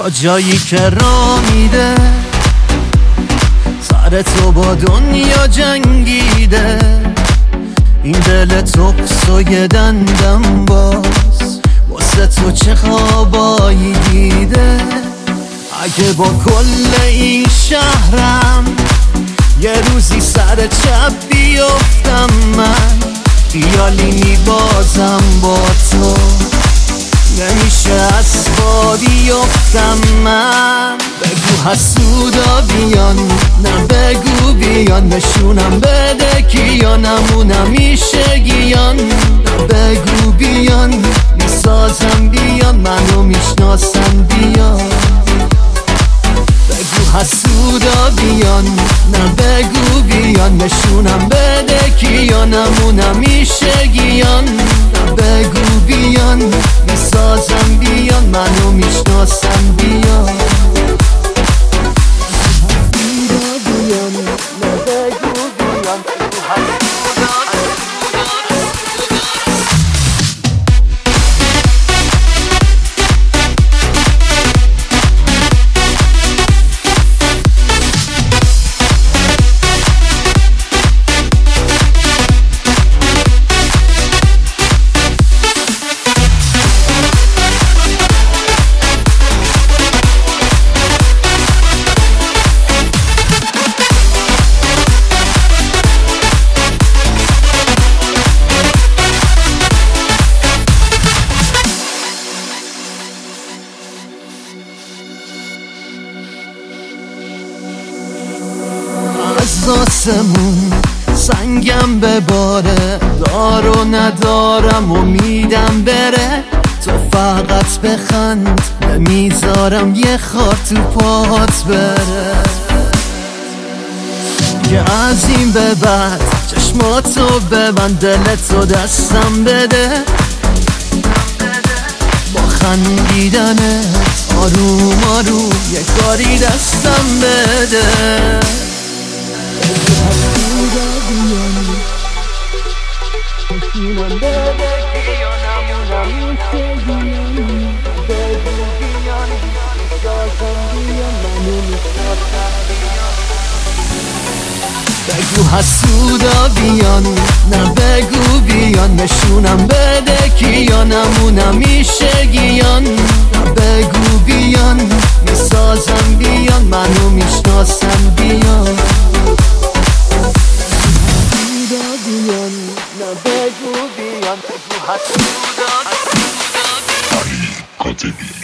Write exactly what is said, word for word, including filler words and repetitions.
تا جایی که را میده، سر تو با دنیا جنگیده. این دل تو قصه دندم باز، واسه تو چه خوابایی دیده. اگه با کل این شهرم یه روزی سر چپ بیفتم، من خیالی میبازم با تو، نمیشه از پا بیفتم من. بگو حسودا بیان، نه بگو بیان، نشونم بده کیا نمونم میشه گیان. نه بگو بیان، میسازم بیان، منو میشناسن بیان. بگو حسودا بیان، نه بگو بیان، نشونم بده کیا نمونم میشه گیان. نه بگو بیان، میسازم بیان، منو میشناسن بیان. حسودا بیان، نه بگو بیان، بگو حسودا از آسمون سنگم بباره، دار و ندارم امیدم بره. تو فقط بخند، نمیذارم یه خار تو پات بره. که از این به بعد چشماتو ببند، دلتو دستم بده. با خندیدنت آروم آروم یه کاری دستم بده. نشونم بده کیا نمونم میشه گیان. بگو بیان، میسازم بیان، منو میشناسن بیان. بگو حسودا بیان، نه بگو بیان، نشونم بده کیا نمونم میشه گیان. نه بگو بیان، میسازم بیان، منو میشناسن بیان. بیان، نه بگو بیان، بگو حسودا. علی کاتبی